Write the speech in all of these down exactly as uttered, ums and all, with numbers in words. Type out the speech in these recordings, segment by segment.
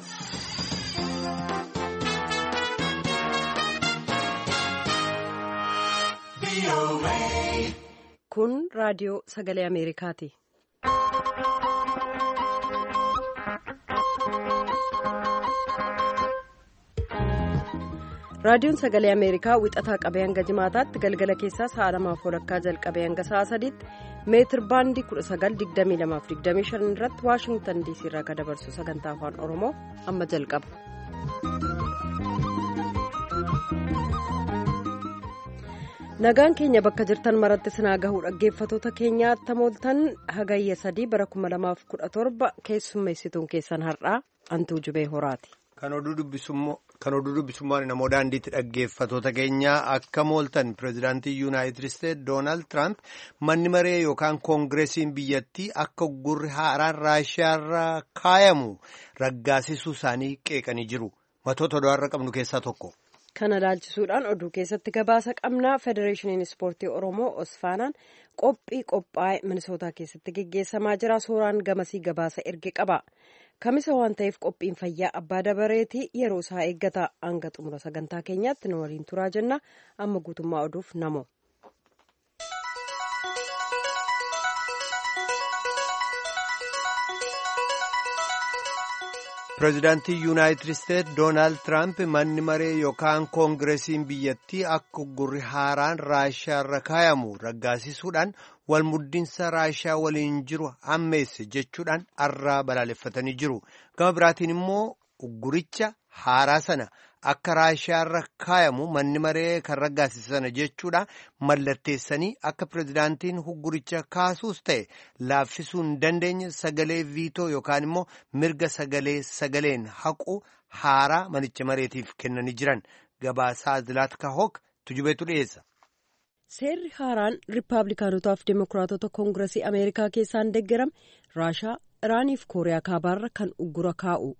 Kun raadiyoo sagalee Ameerikaati. Raadiyoon sagalee Ameerikaa wixataa qabee hanga jimaataatti galgala keessaa sa'a lamaaf walakkaa jalqabee hanga sa'a sadiitti meetir baandii kudha sagal digdamii lamaaf digdamii shan irratti Waashingtan diisii irraa kan dabarsu sagantaa afaan Oromoo amma jalqaba. Nagaan keenya bakka jirtan maratti sinaa gahuu dhaggeeffatoota keenyaa tamooltan hagayya sadii bara kuma lamaaf kudha torba keessummeessituun keessan har'aa Antuu Jubee Horaati. Kan oduu dubbisummaan namoo daandiitti dhaggeeffatoota keenyaa akka mooltan pireezidaantii yuunaayitid isteetsi doonaald tiraamp manni maree yookaan koongireesiin biyyattii akka gurri haaraan raashiyaarra kaayamu raggaasisuu isaanii qeeqanii jiru. Matoota oduurra qabnu keessaa tokko. Kana ilaalchisuudhaan oduu keessatti gabaasa qabnaa federeeshiniin ispoortii oromoo osfaanaan qophii qophaa'e minisootaa keessatti geggeessamaa jira. Suuraan gamasii gabaasa erge qaba. Kamisa waan ta'eef qophiin fayyaa abbaa dabareetii yeroo isaa eeggata. Hanga xumura sagantaa keenyaatti nu waliin turaa jenna. Amma guutummaa oduuf namo. Pireezidaantii yuunaayitid isteetsi doonaald tiraamp manni maree yookaan koongireesiin biyyattii akka gurri haaraan raashiyaarra kaayamu raggaasisuudhaan walmuddinsa raashiyaa waliin jiru hammeesse jechuudhaan arraa balaaleffatanii jiru. Gama biraatiin immoo ugguricha haaraa sana akka raashiyaarra kaayamu manni maree kan raggaasisana jechuudha mallatteessanii akka pireezidaantiin ugguricha kaasuus ta'e laaffisuu hin dandeenye sagalee viitoo yookaan immoo mirga sagalee sagaleen haqu haaraa manicha mareetiif kennanii jiran. Gabaasaa Zilaat Kahook tujubeetu dhiyeessa. Seerri haaraan Riippaabilikaanotaaf Dimookiraatota Koongireesii Ameerikaa keessaan deeggarame Raashaa, Iraaniif Kooriyaa Kaabaarra kan uggura kaa'u.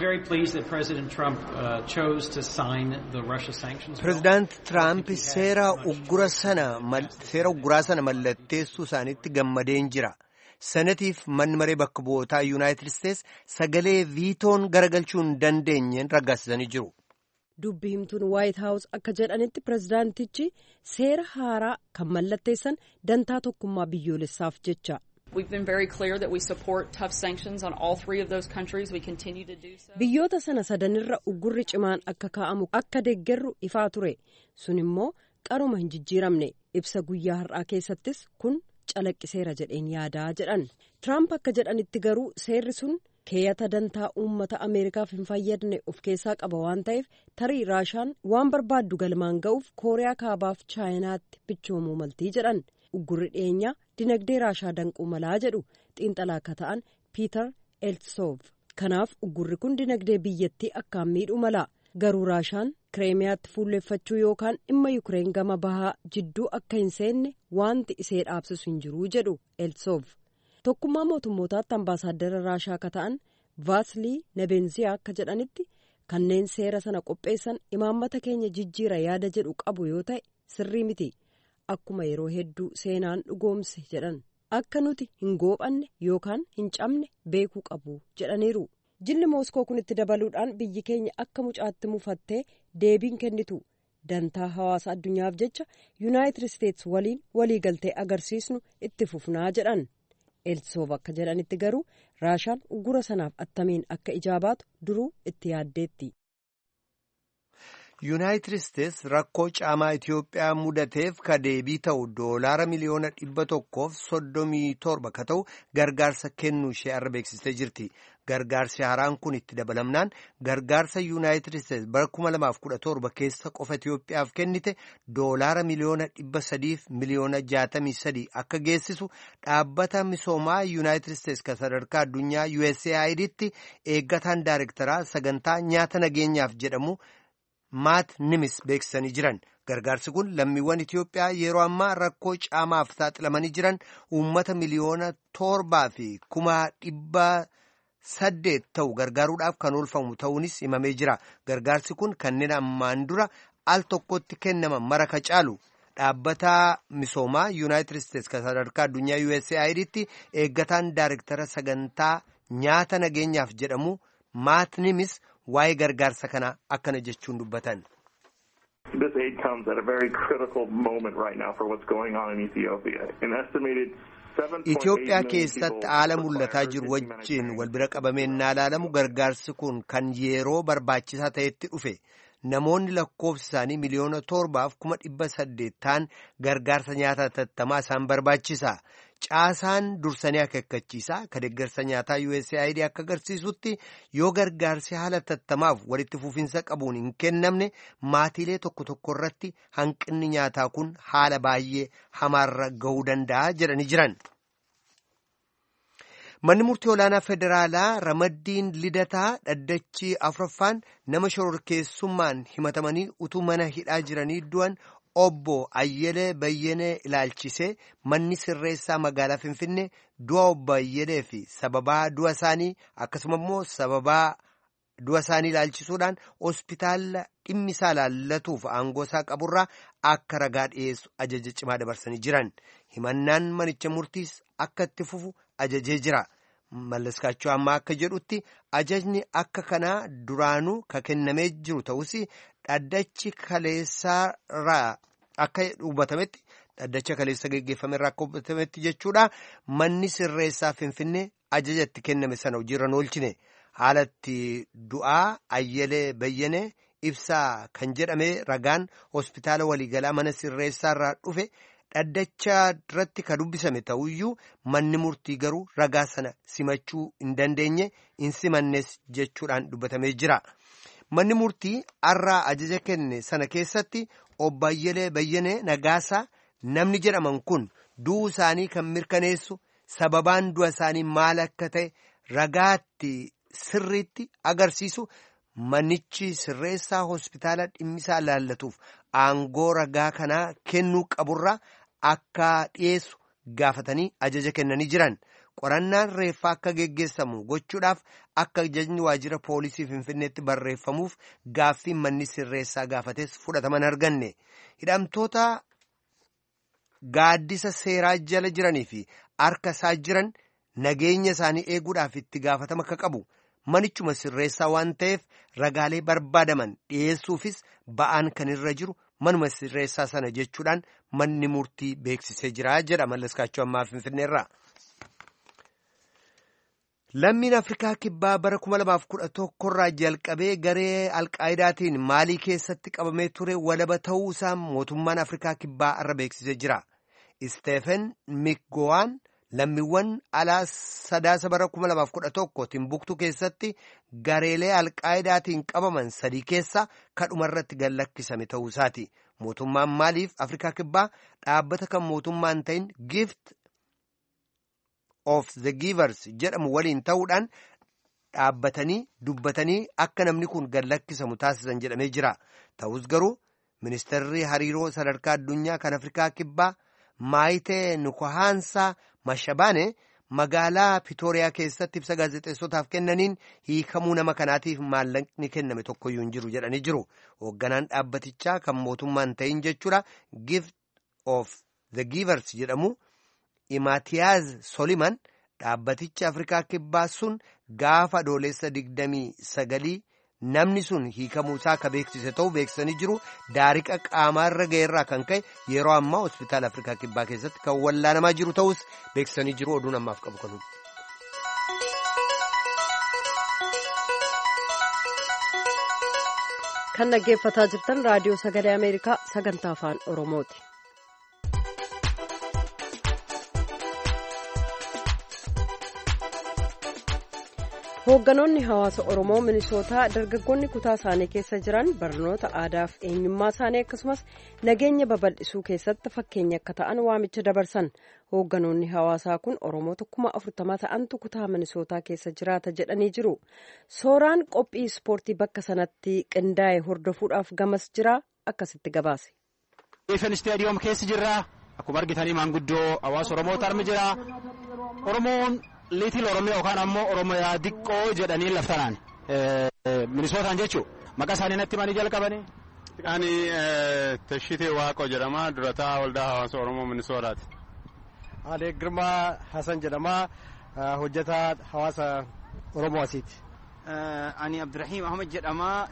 Pireezidaanti Tiraamp seera ugguraa sana mallatteessuu isaaniitti gammadeen jira. Senatiif manni maree bakka bu'ootaa yuunaayitid isteetsi sagalee viitoon garagalchuu hin dandeenyeen raggaasisanii jiru. Dubbi himtuun Waayit Haawus akka jedhanitti pireezidaantichi seera haaraa kan mallatteessan dantaa tokkummaa biyyoolessaaf jecha. Biyyoota sana sadanirra uggurri cimaan akka kaa'amu akka deeggarru ifaa ture. Sun immoo qaruma hin jijjiiramne. Ibsa guyyaa har'aa keessattis kun calaqqiseera jedheen yaadaa jedhan. Tiraamp akka jedhanitti garuu seerri sun keeyata dantaa uummata Ameerikaaf hin fayyadne of keessaa qaba waan ta'eef tarii Raashaan waan barbaaddu galmaan ga'uuf Kooriyaa Kaabaaf Chaayinaatti bichoomuu maltii jedhan. Uggurri dhiyeenyaa dinagdee Raashaa danquu malaa jedhu xiinxalaa akka ta'an Piiter Eltsov. Kanaaf uggurri kun dinagdee biyyattii akkaan miidhuu mala. Garuu Raashaan Kireemiyaatti fuulleeffachuu yookaan dhimma Yukireen gama bahaa jidduu akka hin seenne wanti isee dhaabsisu hin jiru jedhu Eltsov. Tokkummaa mootummootaatti ambaasaaddara Raashaa akka ta'an Vaasilii Nebenziyaa akka jedhanitti kanneen seera sana qopheessan imaammata keenya jijjiira yaada jedhu qabu yoo ta'e sirrii miti. Akkuma yeroo hedduu seenaan dhugoomse jedhan akka nuti hin goophanne yookaan hin cabne beekuu qabu jedhaniiru. Jilli Mooskoo kun itti dabaluudhaan biyyi keenya akka mucaatti mufattee deebiin kennitu dantaa hawaasa addunyaaf jecha yuunaayitid isteetsi waliin waliigaltee agarsiisnu itti fufnaa jedhan. Eltsoof akka jedhanitti garuu Raashaan uggura sanaaf attamiin akka ijaabaatu duruu itti yaaddeetti. Yuunaayitid isteetsi rakkoo caamaa Itiyoophiyaa mudateef ka deebii ta'u doolaara miliyoona dhibba tokkoof soddomii torba ka ta'u gargaarsa kennuu ishee arra beeksistee jirti. Gargaarsi haaraan kun itti dabalamnaan gargaarsa Yuunaayitid isteetsi bara kuma lamaaf kudha torba keessa qofa Itiyoophiyaaf kennite doolaara miliyoona dhibba sadiif miliyoona jaatamii sadii akka geessisu dhaabbata misoomaa Yuunaayitid isteetsi ka sadarkaa addunyaa U S A I D'tti eeggataan daayirektaraa sagantaa nyaata nageenyaaf jedhamu Maat Nimis beeksisanii jiran. Gargaarsi kun lammiiwwan Itiyoophiyaa yeroo ammaa rakkoo caamaaf saaxilamanii jiran uummata miliyoona torbaa fi kuma dhibba saddeet ta'u gargaaruudhaaf kan oolfamu ta'uunis himamee jira. Gargaarsi kun kanneen ammaan dura al tokkotti kennaman mara ka caalu dhaabbata misoomaa Yuunaayitid Isteetsi kan sadarkaa addunyaa U S A I D'tti eeggataan daayirektara sagantaa nyaata nageenyaaf jedhamu Maat Nimis waa'ee gargaarsa kanaa akkana jechuun dubbatan. This aid comes at a very critical moment right now for what's going on in Ethiopia. An estimated Itoophiyaa keessatti haala mul'ataa jiru wajjin wal bira qabameen ilaalamu gargaarsi kun kan yeroo barbaachisaa ta'etti dhufe. Namoonni lakkoofsi isaanii miliyoona torbaaf kuma dhibba saddeet ta'an gargaarsa nyaataa hatattamaa isaan barbaachisa. Caasaan dursanii akeekkachiisaa ka deeggarsa nyaataa U S A I D akka agarsiisutti yoo gargaarsi haala hatattamaaf walitti fufinsa qabuun hin kennamne maatiilee tokko tokko irratti hanqinni nyaataa kun haala baay'ee hamaarra ga'uu danda'a jedhanii jiran. Manni murtii olaanaa federaalaa Ramaddiin Lidataa dhaddachi afuraffaan nama shororkeessummaan himatamanii utuu mana hidhaa jiranii du'an obbo Ayyelee Bayyenee ilaalchisee manni sirreessaa magaalaa Finfinnee du'a obbo Ayyelee fi sababaa du'a isaanii akkasuma immoo sababaa du'a isaanii ilaalchisuudhaan hospitaala dhimmi isaa laallatuuf aangoo isaa qaburraa akka ragaa dhiyeessu ajaja cimaa dabarsanii jiran. Himannaan manicha murtiis akka itti fufu ajajee jira. Mallaskaachuu ammaa akka jedhutti ajajni akka kanaa duraanuu ka kennamee jiru ta'us dhaddachi kaleessaarraa akka hubatametti dhaddacha kaleessa geggeeffamerraa akka hubatametti jechuudha. Manni sirreessaa Finfinnee ajaja itti kenname sana hojiirra oolchine. Haalatti du'aa Ayyelee Bayyenee ibsaa kan jedhame ragaan hospitaala waliigalaa mana sirreessaarraa dhufe dhaddacha irratti ka dubbisame ta'uyyuu manni murtii garuu ragaa sana simachuu hin dandeenye hin simannes jechuudhaan dubbatamee jira. Manni murtii har'aa ajaja kenne sana keessatti obbo Ayyelee Bayyenee Nagaasaa namni jedhaman kun du'uu isaanii kan mirkaneessu sababaan du'a isaanii maal akka ta'e ragaatti sirriitti agarsiisu manichi sirreessaa hospitaala dhimmisaa laallatuuf aangoo ragaa kanaa kennuu qaburraa akka dhiyeessu gaafatanii ajaja kennanii jiran. Qorannaan reeffaa akka geggeessamu gochuudhaaf akka ajajni waajjira poolisii Finfinneetti barreeffamuuf gaaffiin manni sirreessaa gaafates fudhataman arganne. Hidhamtoota gaaddisa seeraa jala jiranii fi harka isaa jiran nageenya isaanii eeguudhaaf itti gaafatama akka qabu. Manichuma sirreessaa waan ta'eef ragaalee barbaadaman dhiyeessuufis ba'aan kan irra jiru manuma sirreessaa sana jechuudhaan manni murtii beeksisee jira jedha Mallaskaachuu ammaa Finfinneerraa. Lammiin Afrikaa Kibbaa bara kuma lamaaf kudha tokkorraa jalqabee garee Alqaayidaatiin Maalii keessatti qabamee ture walaba ta'uu isaa mootummaan Afrikaa Kibbaa irra beeksisee jira. Isteefen Mikgowaan lammiiwwan alaa sadaasa bara kuma lamaaf kudha tokko Timbuktu keessatti gareelee Alqaayidaatiin qabaman sadii keessa kadhumarratti gallakkisame ta'uu isaati. Mootummaan Maaliif Afrikaa Kibbaa dhaabbata kan mootummaan ta'in Gift of the Givers jedhamu waliin ta'uudhaan dhaabbatanii dubbatanii akka namni kun gallakkisamu taasisan jedhamee jira. Ta'us garuu ministeerri hariiroo sadarkaa addunyaa kan Afrikaa Kibbaa Maayitee Nukuhaansaa Mashabaane magaalaa Pitooriyaa keessatti ibsa gaazexeessotaaf kennaniin hiikamuu nama kanaatiif maallaqni kenname tokkoyyuu hin jiru jedhanii jiru. Hoogganaan dhaabbatichaa kan mootummaan ta'in jechuudha Gift of the Givers jedhamu Imaatiyaaz Soliman dhaabbaticha Afrikaa Kibbaa sun gaafa adoolessa digdamii sagalii namni sun hiikamuu isaa akka beeksise ta'uu beeksisanii jiru. Daariqa qaamaarra ga'eerraa kan ka'e yeroo ammaa hospitaala Afrikaa Kibbaa keessatti kan wallaanamaa jiru ta'us beeksisanii jiru. Oduun ammaaf qabu kanu. Kan dhaggeeffataa jirtan raadiyoo sagalee Ameerikaa sagantaa afaan Oromooti. Hoogganoonni hawaasa Oromoo Minisootaa dargaggoonni kutaa isaanii keessa jiran barnoota aadaaf eenyummaa isaanii akkasumas nageenya babal'isuu keessatti fakkeenya akka ta'an waamicha dabarsan. Hoogganoonni hawaasaa kun Oromoota kuma afurtama ta'antu kutaa Minisootaa keessa jiraata jedhanii jiru. Sooraan qophii ispoortii bakka sanatti qindaa'e hordofuudhaaf gamas jira akkasitti gabaase. Ifen istaadiyoom keessa jirra. Akkuma argitanii maanguddoo hawaasa Oromoota armi jira. Oromoon liitil Oromoo yookaan ammoo Oromiyaa diqqoo jedhanii laftanaan Minisootaan jechuun maqaa isaanii natti himanii jalqabanii. Ani Tashitee Waaqoo jedhama durataa waldaa hawaasa Oromoo Minisootaati. Ani Girmaa Hasan jedhama hojjetaa hawaasa Oromoo asiiti. Ani Abdurrahim Ahmed jedhama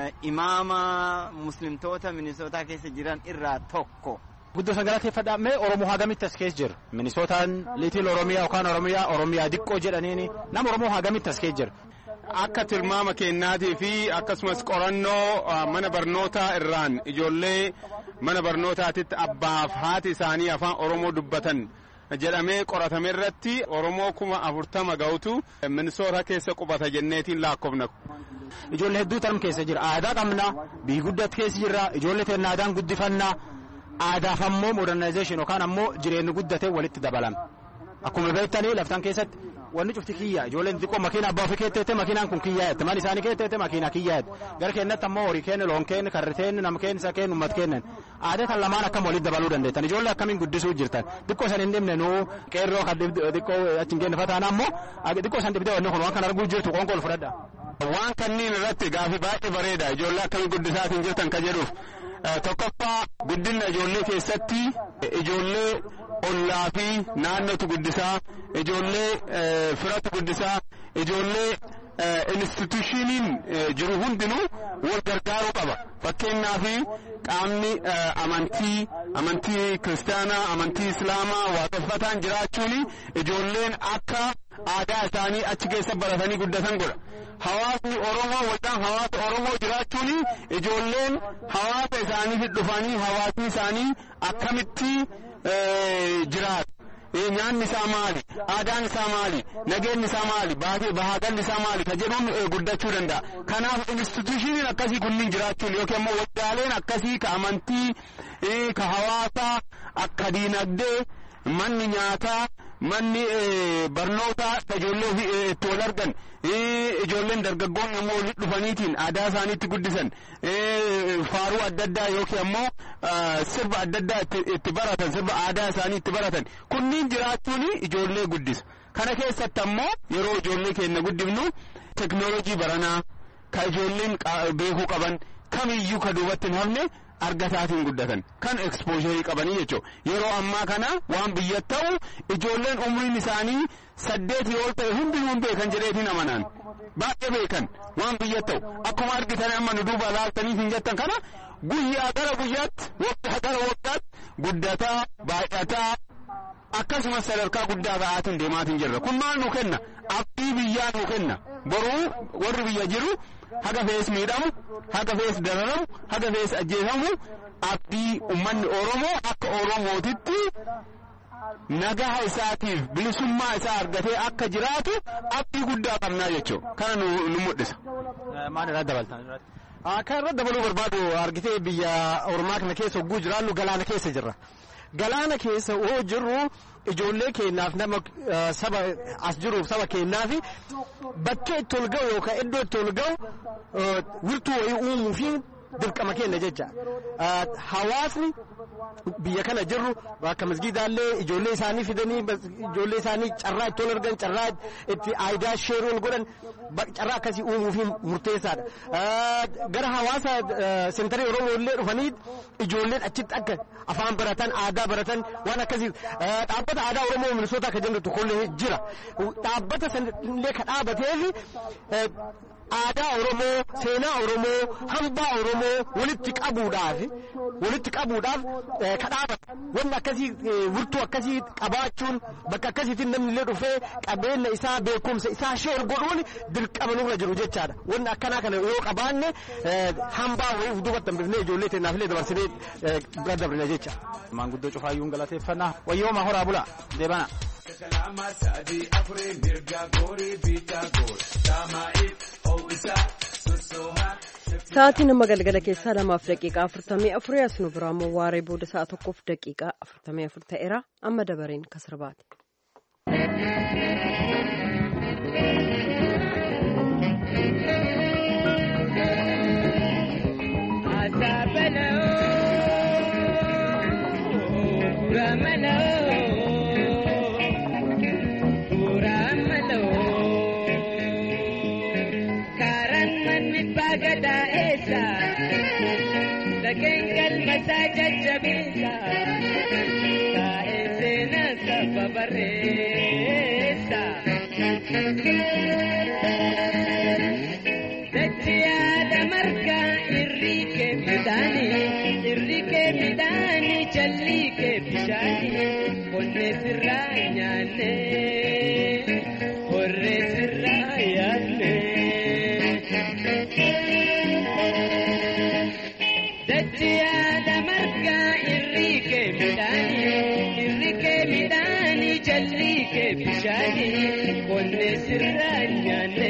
imaama muslimtoota Minisootaa keessa jiran irraa tokko. Guddoo sagalateeffadhaa mee Oromoo hagamitti as keessa jira? Minisootaan liitil Oromiyaa yookaan Oromiyaa Oromiyaa diqqoo jedhaniini nama Oromoo hagamitti as keessa jira? Akka tilmaama kennaatii fi akkasumas qorannoo mana barnootaa irraan ijoollee mana barnootaatitti abbaaf haati isaanii afaan Oromoo dubbatan jedhamee qoratame irratti Oromoo kuma afurtama ga'utu Minisoota keessa qubata jenneetiin lakkoofna. Ijoollee hedduu tarm keessa jira. Aadaa qabna, biyyi guddatti keessa jirra, ijoollee teenya aadaan guddifannaa, aadaaf ammoo modernizeeshin yookaan ammoo jireenyi guddatee walitti dabalame. Akkuma beektanii laftan keessatti wanni cufti kiyya ijoolleen xiqqoo makiina abbaa ofii keettete makiinaan kun kiyyaa jette man isaanii keettete makiina kiyyaa jette gara keenyatti ammoo horii keenya loon keenya karri keenya nama keenya isa keenya uummat keenya aadaa kan lamaan akkam walitti dabaluu dandeettan ijoollee akkamiin guddisuu jirtan xiqqoo san hin dhimne nuu qeerroo kan xiqqoo achi hin geenne fataan ammoo xiqqoo san dhibdee wanni kun waan kan arguu jirtu qoonqool fudhadha. Waan kanniin irratti gaafii baay'ee bareeda ijoollee akkamiin guddisaatiin jirtan ka jedhuuf tokkoffaa guddina ijoollee keessatti ijoollee ollaa fi naannootu guddisaa ijoollee firatu guddisaa ijoollee institushiniin jiru hundinuu wal gargaaruu qaba. Fakkeenyaaf qaamni amantii amantii kiristaanaa amantii islaamaa waaqeffataan jiraachuun ijoolleen akka aadaa isaanii achi keessa baratanii guddatan godha. Hawaasni Oromoo waldaan hawaasa Oromoo jiraachuun ijoolleen hawaasa isaanii dhufanii hawaasni isaanii akkamitti jiraatu. Nyaanni isaa maali? Aadaan isaa maali? Nageenyi isaa maali? Bahaagalli isaa maali? Ka jedhuun guddachuu danda'a. Kanaaf institushiniin akkasii kunniin jiraachuun yookiin immoo waldaaleen akkasii ka amantii, ka hawaasaa, akka diinagdee, manni nyaataa, manni barnootaa ijoollee itti wal argan ijoolleen dargaggoonni immoo walitti dhufaniitiin aadaa isaaniitti guddisan faaruu adda addaa yookiin ammoo sirba adda addaa itti baratan sirba aadaa isaanii itti baratan kunniin jiraachuun ijoollee guddisa. Kana keessatti ammoo yeroo ijoollee keenya guddifnu teknoolojii baranaa ka ijoolleen beekuu qaban kamiyyuu ka duubatti hin hafne argataatiin guddatan kan ekspoosharii qabanii jechuudha. Yeroo ammaa kana waan biyya ta'u ijoolleen umriin isaanii saddeetii ol ta'e hundinuu beekan jedheetiin amanaan baay'ee beekan waan biyya ta'u akkuma argitan amma nu duuba laaltanii hin jettan kana guyyaa gara guyyaatti waggaa gara waggaatti guddataa baay'ataa akkasumas sadarkaa guddaa ga'aatiin deemaatiin jirra. Kun maal nu kenna? Abdii biyyaa nu kenna. Boruu warri biyya jiru haga fees miidhamu, haga fees dararamu, haga fees ajjeefamu abdii uummanni Oromoo akka Oromootitti nagaa isaatiif bilisummaa isaa argatee akka jiraatu abdii guddaa qabnaa jechuudha. Kana nu mul'isa. Maal irraa dabaltan? Akka irra dabaluu barbaadu argitee biyya Oromaa kana keessa hogguu jiraannu galaana keessa jirra. Galaana keessa oo jirru ijoollee keenyaaf nama saba as jiruuf saba keenyaaf bakkee itti ol ga'u yookaan iddoo itti ol ga'u wirtuu wayii uumuu fi dirqama keenya jecha. Hawaasni biyya kana jirru akka masgiidaallee ijoollee isaanii fidanii ijoollee isaanii carraa itti ol argan carraa itti aayidaa sheeruun godhan carraa akkasii uumuu fi murteessaadha. Gara hawaasa sentarii Oromoo illee dhufanii ijoolleen achitti akka afaan baratan aadaa baratan waan akkasii dhaabbata aadaa Oromoo Minisoota akka jennu tokkollee jira. Dhaabbata sanillee ka dhaabateef aadaa Oromoo seenaa Oromoo hambaa Oromoo walitti qabuudhaaf walitti qabuudhaaf ka dhaabata wanni akkasii wirtuu akkasii qabaachuun bakka akkasiitiin namni illee dhufee qabeenya isaa beekumsa isaa sheer godhuun dirqama nurra jiru jechaadha. Wanni akkanaa kana yoo qabaanne hambaa wayii duubatti hambifnee ijoollee teenyaaf illee dabarsinee bira dabrina jecha. Maanguddoo Cufaayyuun galateeffannaa wayyooma horaa bulaa deebana. Sa'aatiin amma galgala keessaa lamaaf daqiiqaa afurtamii afurii as nu biraa immoo waaree booda sa'a tokkoof daqiiqaa afurtamii afur ta'eera amma dabareen kasirbaati. Gada esa, sakengal masaja jabisa, ta esena sababaresa. Dachiyaada margaa irrikee midhaani irrikee midhaani jallikee bishaani qonnee sirraa nyaanne horree sirraa yaafne. Dachiyaada margaa irrikee midhaani irrikee midhaani jallikee bishaani qonnee sirraa nyaanne.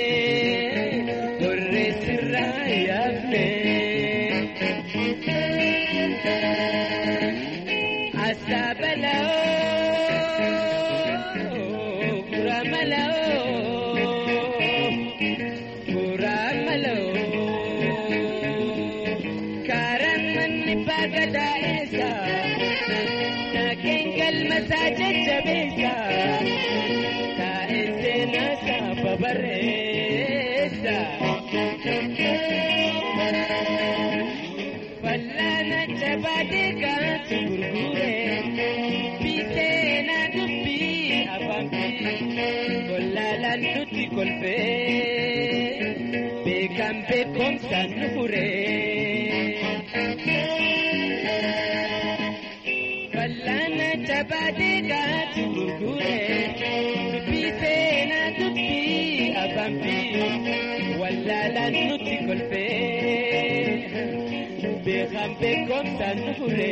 Asabalao, Buramalao, Buramalao, Karamanni bagada esa, Nakengal masaje jabesa, Ta esena sa babaresa. Fallana jabadega gurgure, bitena dubbi abambi, kollala nuti kolfe, bekam bekom sanure. Fallana jabadega gurgure, bitena dubbi abambi, kollala nuti kolfe. Bekambe komsa nufure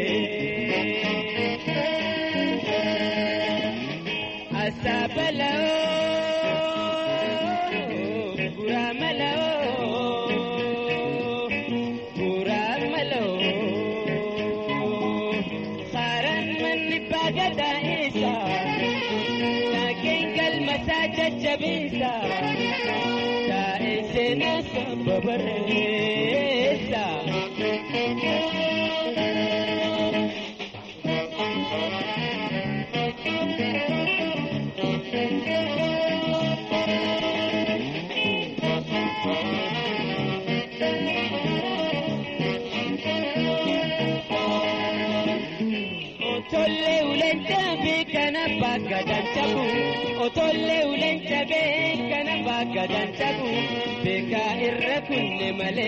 Asabalao Buramalao Buramalao Kharan manni bagada isa Nakengal masaja jabisa Ta esena sababaresa Otolle ulenta bekana bagadan tabu Otolle ulenta bekana bagadan tabu Beka irra kunne male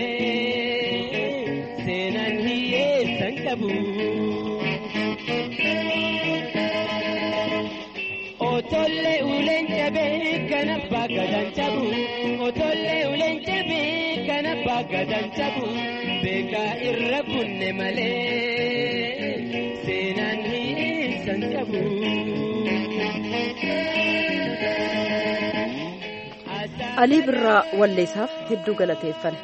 Senan hiye sankabu Otolle ulenta bekana bagadan tabu Otolle ulenta bekana bagadan tabu Beka irra kunne male Senan hiye sankabu Alii Birraa walleessaaf hedduu galateeffanna.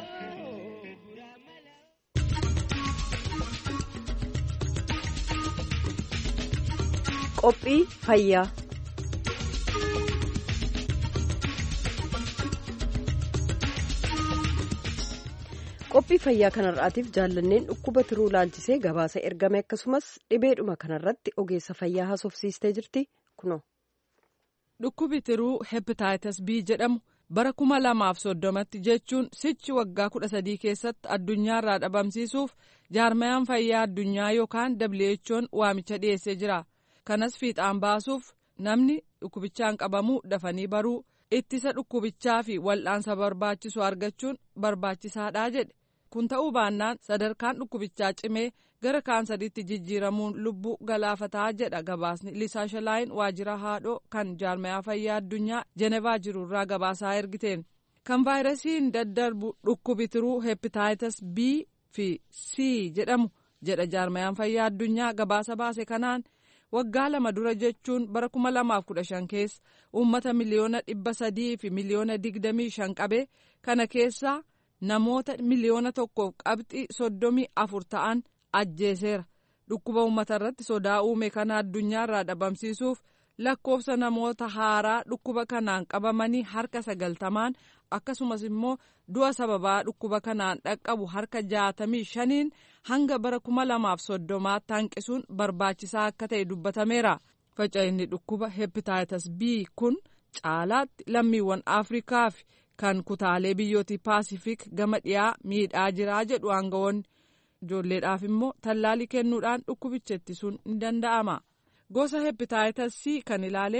Qophii fayyaa. Qophii fayyaa kanarraatiif jaallanneen dhukkuba tiruu laalchisee gabaasa ergame akkasumas dhibeedhuma kanarratti ogeessa fayyaa haasofsiistee jirti kunoo. Dhukkubi tiruu hepatitis B jedhamu bara kuma lamaaf soddomatti jechuun sichi waggaa kudha sadii keessatti addunyaarraa dhabamsiisuuf jaarmayaan fayyaa addunyaa yookaan W H O'n waamicha dhiyeessee jira. Kanas fiixaan baasuuf namni dhukkubichaan qabamuu dafanii baruu ittisa dhukkubichaa fi wal'aansa barbaachisu argachuun barbaachisaadha jedhe. Kun ta'uu baannaan sadarkaan dhukkubichaa cimee gara kaansariitti jijjiiramuun lubbuu galaafataa jedha gabaasni Lisaa Shalaayin waajjira haadhoo kan jaarmayaa fayyaa addunyaa Jenevaa jirurraa gabaasaa ergiteen. Kan vaayirasiin daddarbu dhukkubi tiruu hepatitis B fi C jedhamu jedha jaarmayaan fayyaa addunyaa gabaasa baase kanaan waggaa lama dura jechuun bara kuma lamaaf kudha shan keessa uummata miliyoona dhibba sadii fi miliyoona digdamii shan qabe kana keessaa namoota miliyoona tokkoof qabxii soddomii afur ta'an ajjeeseera. Dhukkuba uummata irratti sodaa uume kana addunyaarraa dhabamsiisuuf lakkoofsa namoota haaraa dhukkuba kanaan qabamanii harka sagaltamaan akkasumas immoo du'a sababaa dhukkuba kanaan dhaqqabu harka jaatamii shaniin hanga bara kuma lamaaf soddomaatti hanqisuun barbaachisaa akka ta'e dubbatameera. Faca'inni dhukkuba hepatitis B kun caalaatti lammiiwwan Afrikaa fi kan kutaalee biyyooti Paasifik gama dhiyaa miidhaa jiraa jedhu aangawoonni. Ijoolleedhaaf immoo tallaalii kennuudhaan dhukkubicha ittisuun ni danda'ama. Gosa hepatitis C kan ilaaleen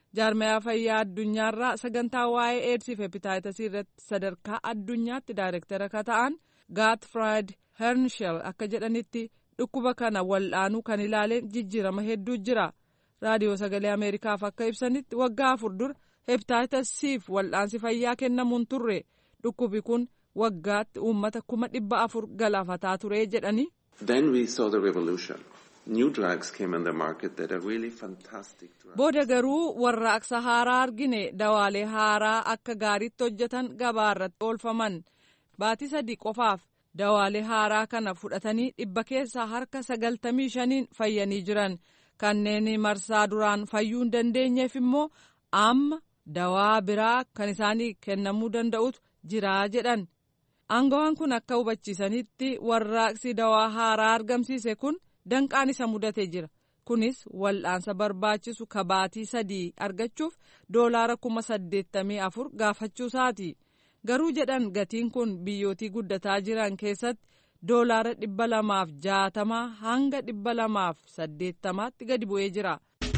jaarmayaa fayyaa addunyaarraa sagantaa waa'ee eedsii fi hepitaayitasii irratti sadarkaa addunyaatti daayirektara akka ta'an Gaatfraid Hernshel akka jedhanitti dhukkuba kana wal'aanuu kan ilaaleen jijjiirama hedduu jira. Raadiyoo Sagalee Ameerikaaf akka ibsanitti waggaa afur dura hepitaayitasiif wal'aansi fayyaa kennamuun turre dhukkubi kun waggaatti uummata kuma dhibba afur galaafataa ture jedhani. Then we saw the revolution. New drugs came on the market that are really fantastic drugs. Booda garuu warraaqsa haaraa argine dawaalee haaraa akka gaariitti hojjetan gabaarratti oolfaman. Baatii sadii qofaaf dawaalee haaraa kana fudhatanii dhibba keessaa harka sagaltamii shaniin fayyanii jiran. Kanneen marsaa duraan fayyuu hin dandeenyeef immoo amma dawaa biraa kan isaanii kennamuu danda'utu jira jedhan. Aangawaan kun akka hubachiisanitti warraaqsi dawaa haaraa argamsiise kun danqaan isa mudatee jira. Kunis wal'aansa barbaachisu kabaatii sadii argachuuf doolaara kuma saddeettamii afur gaafachuusaati. Garuu jedhan gatiin kun biyyootii guddataa jiran keessatti doolaara dhibba lamaaf jaatamaa hanga dhibba lamaaf saddeettamaatti gadi bu'ee jira.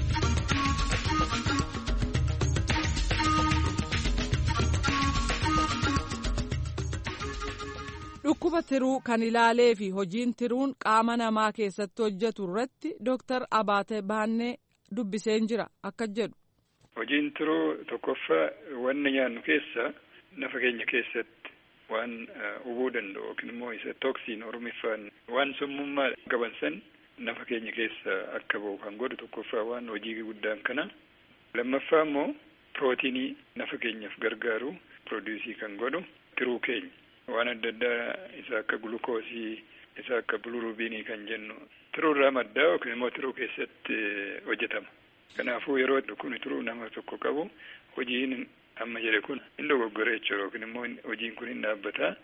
Dhukkuba tiruu kan ilaalee fi hojiin tiruun qaama namaa keessatti hojjetu irratti Dooktar Abaate Baannee dubbiseen jira akka jedhu. Hojiin tiruu tokkoffaa wanna nyaannu keessa nafa keenya keessatti waan hubuu danda'u yookiin immoo isa tooksiin oromiffaan waan summummaa qaban san nafa keenya keessa akka ba'u kan godhu tokkoffaa waan hojii guddaan kana. Lammaffaa immoo pirootiinii nafa keenyaaf gargaaru pirooduusii kan godhu tiruu keenya. Waan adda addaa isa akka gulukoosii isa akka bilirubiinii kan jennu tiruurraa maddaa yookiin immoo tiruu keessatti hojjetama. Kanaafuu yeroo kun tiruu nama tokko qabu hojiin amma jedhe kun hin dogoggoree jechuudha yookiin immoo hojiin kun hin dhaabbataa.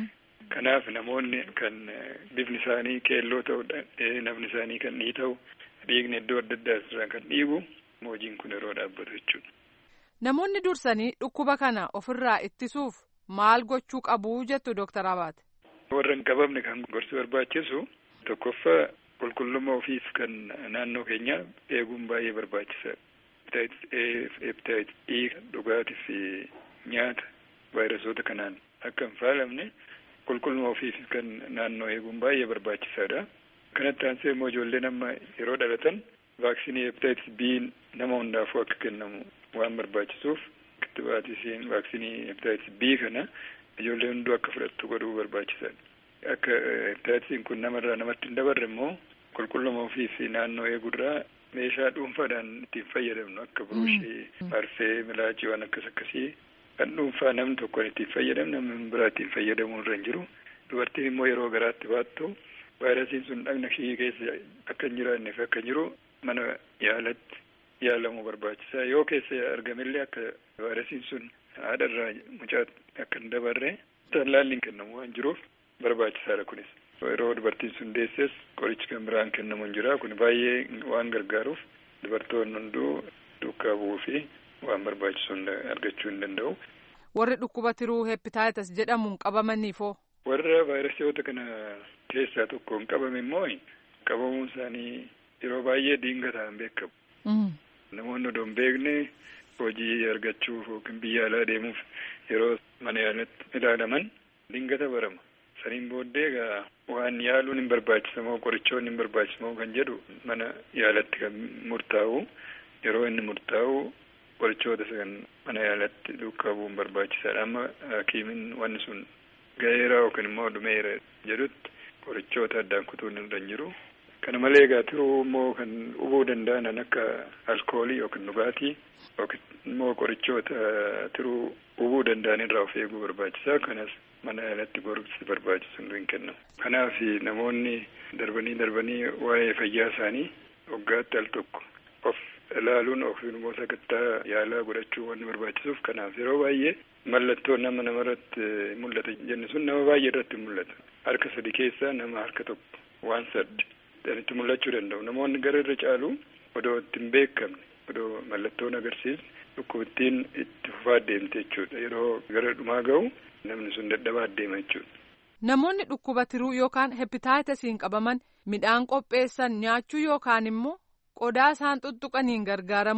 Kanaaf namoonni kan bifni isaanii keelloo ta'u nafni isaanii kan dhiita'u dhiigni iddoo adda addaa irraa kan dhiigu hojiin kun yeroo dhaabbatu jechuudha. Namoonni dursanii dhukkuba kana ofirraa ittisuuf maal gochuu qabu jettu Dooktar Abaate? Warra hin qabamne kan gorsi barbaachisu tokkoffaa qulqullummaa ofiif kan naannoo keenyaa eeguun baay'ee barbaachisaadha. Hepatitis A, hepatitis E dhugaatii fi nyaata vaayirasoota kanaan akka hin faalamne qulqullummaa ofiif kan naannoo eeguun baay'ee barbaachisaadha. Kanatti aansee immoo ijoolleen amma yeroo dhalatan vaaksiinii hepatitis B nama hundaafuu akka kennamu waan barbaachisuuf kittibaatisiin vaaksiinii hepatitis B kana ijoollee hunduu akka fudhattu godhuu barbaachisaadha. Akka hepatitisiin kun namarraa namatti hin dabarre immoo qulqullummaa ofii fi naannoo eeguurraa meeshaa dhuunfaadhaan ittiin fayyadamnu akka buruushii, marfee, milaacii waan akkas akkasii kan dhuunfaa namni tokkoon ittiin fayyadamu namni biraa ittiin fayyadamuu irra hin jiru. Dubartiin immoo yeroo garaatti baattu vaayirasiin sun dhagna ishee keessa akka hin jiraanneef akka jiru mana yaalatti yaalamuu barbaachisaa. Yoo keessa argamellee akka vaayirasiin sun haadharraa mucaa akka hin dabarre tallaalliin kennamu waan jiruuf barbaachisaadha kunis. Yeroo dubartiin sun deesses qorichi kan biraan kennamu hin jira. Kun baay'ee waan gargaaruuf dubartoonni hunduu duukaa bu'uu fi waan barbaachisu argachuu hin danda'u. Warri dhukkuba tiruu hepatitis jedhamuun qabamaniifoo? Warra vaayirasiyoota kana keessaa tokko hin qabame immoo qabamuun isaanii yeroo baay'ee diingataan beekamu. Namoonni odoo hin beekne hojii argachuuf yookiin biyya alaa deemuuf yeroo mana yaalatti ilaalaman diingata barama. Saniin booddee egaa waan yaaluun hin barbaachisamoo qorichoonni hin barbaachisamoo kan jedhu mana yaalatti kan murtaa'u yeroo inni murtaa'u qorichoota kan mana yaalatti duukaa bu'uun barbaachisaadha. Amma hakiimiin wanni sun ga'eera yookiin immoo dhumeera jedhutti qorichoota addaan kutuun irra hin jiru. Kana malee egaa tiruu immoo kan hubuu danda'an akka alkoolii yookiin dhugaatii yookiin immoo qorichoota tiruu hubuu danda'an irraa of eeguu barbaachisaa. Kanas mana yaalatti gorsi barbaachisu hin kennamu. Kanaaf namoonni darbanii darbanii waa'ee fayyaa isaanii waggaatti al tokko of ilaaluun yookiin immoo sakattaa yaalaa godhachuu waan barbaachisuuf kanaaf yeroo baay'ee mallattoo nama namarratti mul'ata jenni sun nama baay'ee irratti mul'ata. Harka sadi keessaa nama harka tokko waan sadii itti mul'achuu danda'u. Namoonni gara irra caalu odoo itti hin beekamne odoo mallattoon agarsiisne dhukkubittiin itti fufaa deemte jechuudha. Yeroo gara dhumaa ga'u namni sun dadhabaa deema jechuudha. Namoonni dhukkuba tiruu yookaan hepataayitisiin qabaman midhaan qopheessan nyaachuu yookaan immoo qodaa isaan tuttuqaniin gargaaramuun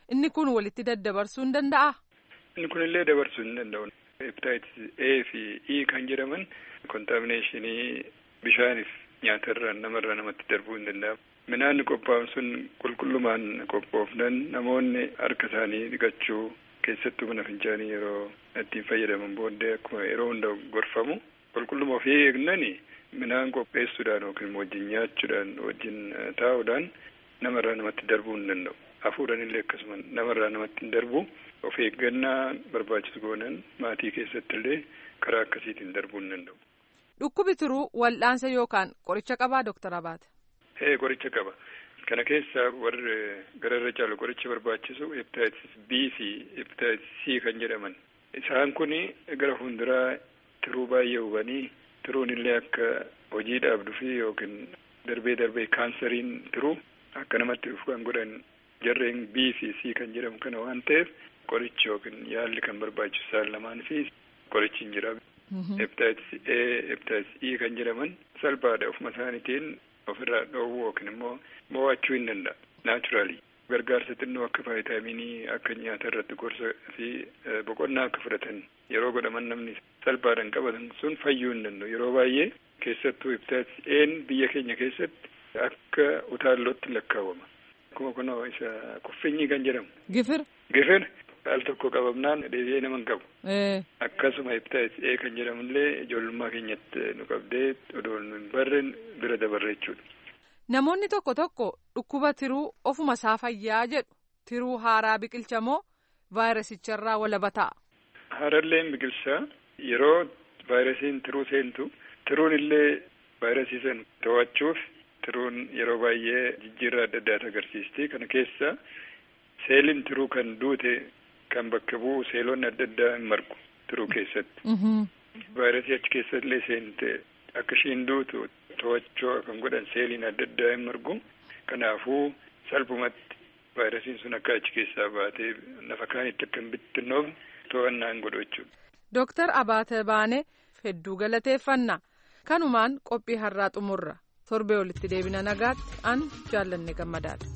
inni kun walitti daddabarsuu hin danda'a? Inni kunillee dabarsuu hin danda'u. Hepatitis A fi E kan jedhaman kontaamineeshinii bishaaniif nyaatarraa namarraa namatti darbuu hin danda'amu. Midhaan qophaa'an sun qulqullumaan qophoofnan namoonni harka isaanii dhiqachuu keessattuu mana fincaanii yeroo ittiin fayyadaman booddee akkuma yeroo hunda gorfamu qulqulluma ofii eegnani midhaan qopheessuudhaan yookiin wajjin nyaachuudhaan wajjin taa'uudhaan namarraa namatti darbuu hin danda'u. Hafuudhaan illee akkasuma namarraa namatti hin darbu. Of eeggannaa barbaachisu goonan maatii keessatti illee karaa akkasiitiin darbuu hin danda'u. Dhukkubi tiruu wal'aansa yookaan qoricha qabaa Dooktar Abaate? Ee qoricha qaba. Kana keessaa warri gararra caalu qoricha barbaachisu hepatitis B fi hepatitis C kan jedhaman. Isaan kuni gara fuulduraa tiruu baay'ee hubanii tiruun illee akka hojii dhaabduu fi yookiin darbee darbee kaansariin tiruu akka namatti dhufu kan godhan jarreen B fi C kan jedhamu kana waan ta'eef qorichi yookiin yaalli kan barbaachisu isaan lamaan fi qorichi hin jira. Hepatitis A, hepatitis E kan jedhaman salphaadha ofuma isaaniitiin ofirraa dhoowwuu yookiin immoo mo'achuu hin danda'a. Naachuraali. Gargaarsa xinnoo akka vaayitaaminii akka nyaata irratti gorsa fi boqonnaa akka fudhatan yeroo godhaman namni salphaadhaan qabatan sun fayyuu hin danda'u. Yeroo baay'ee keessattuu hepatitis A biyya keenya keessatti akka utaallootti lakkaawama. Akkuma kunoo isa kuffinyi kan jedhamu. Gifir. Gifir. Al tokko qabamnaan deebi'ee nama hin qabu. Akkasuma hepatitis A kan jedhamullee ijoollummaa keenyatti nu qabdee odoo nu hin barreen bira dabarre jechuudha. Namoonni tokko tokko dhukkuba tiruu ofuma isaa fayyaa jedhu tiruu haaraa biqilcha moo vaayirasicharraa walaba ta'a? Haaralleen biqilchaa yeroo vaayirasiin tiruu seentu tiruun illee vaayirasii sana to'achuuf tiruun yeroo baay'ee jijjiirraa adda addaatu agarsiisti. Kana keessa seeliin tiruu kan duute kan bakka bu'u seelonni adda addaa hin margu tiruu keessatti. Vaayirasii achi keessatti illee seente akka ishiin duutu to'achuu kan godhan seeliin adda addaa hin margu. Kanaafuu salphumatti vaayirasiin sun akka achi keessaa baatee lafa kaanitti akka hin bittinnoofne to'annaa hin godhu jechuudha. Dooktar Abaate Baanee hedduu galateeffannaa. Kanumaan qophii har'aa xumurra. Torbee walitti deebina nagaatti an jaallanne gammadaadha.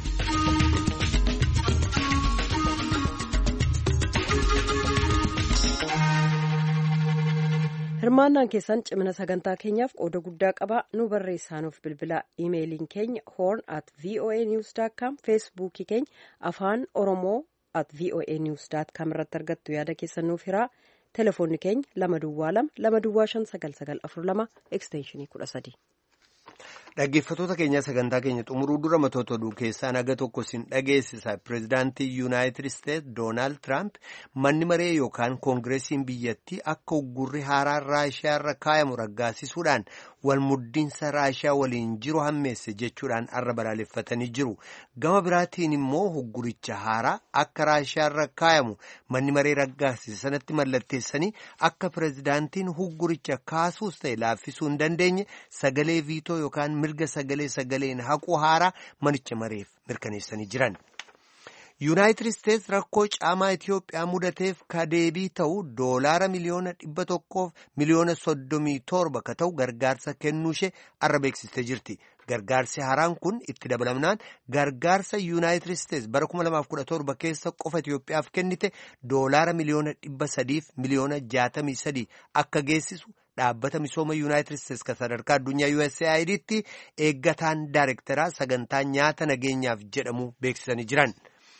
Hirmaannaan keessan cimina sagantaa keenyaaf qooda guddaa qaba. Nu barreessaanuuf bilbila. Iimeeliin keenya horn at voa news dot com, feesbuukii keenya afaan oromoo at voa news dot com irratti argattu yaada keessan nuuf hiraa. Telefoonni keenya lama duwwaa lama lama duwwaa shan sagal sagal afur lama ekstenshinii kudha sadii. Dhaggeeffattoota keenya sagantaa keenya xumuruu dura matoota oduu keessaa naga tokko sin dhageessisa. Pireezidaantii Yuunaayitid Isteetsi Doonaald Tiraamp manni maree yookaan koongireesiin biyyattii akka uggurri haaraan Raashiyaa irra kaayamu raggaasisuudhaan wal muddiinsa Raashiyaa waliin jiru hammeesse jechuudhaan arra balaaleffatanii jiru. Gama biraatiin immoo ugguricha haaraa akka Raashiyaa irra kaayamu manni maree raggaasise sanatti mallatteessanii akka pireezidaantiin ugguricha kaasuus ta'e laaffisuu hin dandeenye sagalee viitoo yookaan mirga sagalee sagaleen haquu haaraa manicha mareef mirkaneessanii jiran. Yuunaayitid Isteetsi rakkoo caamaa Itiyoophiyaa mudateef ka deebii ta'u doolaara miliyoona dhibba tokkoof miliyoona soddomii torba ka ta'u gargaarsa kennuushee arra beeksistee jirti. Gargaarsi haaraan kun itti dabalamnaan gargaarsa Yuunaayitid Isteetsi bara kuma lamaaf kudha torba keessa qofa Itiyoophiyaaf kennite doolaara miliyoona dhibba sadiif miliyoona jaatamii sadii akka geessisu dhaabbata misooma Yuunaayitid Isteetsi kan sadarkaa addunyaa U S A I D'tti eeggataan daayirektaraa sagantaa nyaata nageenyaaf jedhamu beeksisanii jiran.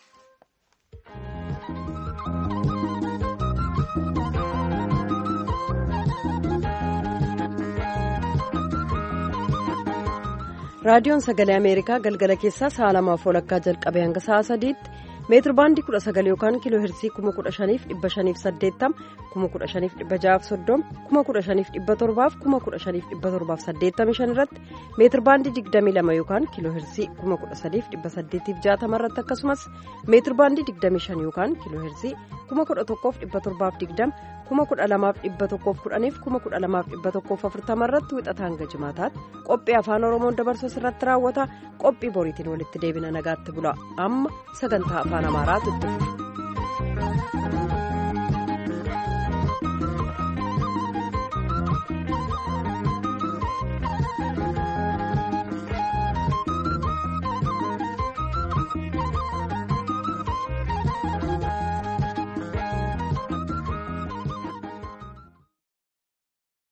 raadiyoon sagalee ameerikaa galgala keessaa sa'a lamaaf walakkaa jalqabee hanga sa'a sadiitti meetir baandii kudha sagal yookaan kiiloo heerzii kuma kudha shaniif dhibba shaniif saddeettama kuma kudha shaniif dhibba ja'aaf soddoma kuma kudha shaniif dhibba torbaaf kuma kudha shaniif dhibba torbaaf saddeettamii shan irratti meetir baandii digdamii lama yookaan kiiloo heerzii kuma kudha sadiif dhibba saddeetiif jaatama irratti akkasumas meetir baandii digdamii shan yookaan kiiloo heerzii kuma kudha tokkoof dhibba torbaaf digdama kuma kudha lamaaf dhibba tokkoof kudhaniif kuma kudha lamaaf dhibba tokkoof afurtama irratti wixataa hanga jimaataatti qophii afaan oromoon dabarsu irratti raawwata. Qophii boriitiin walitti deebina nagaatti bula. Amma sagantaa afaan amaaraatu itti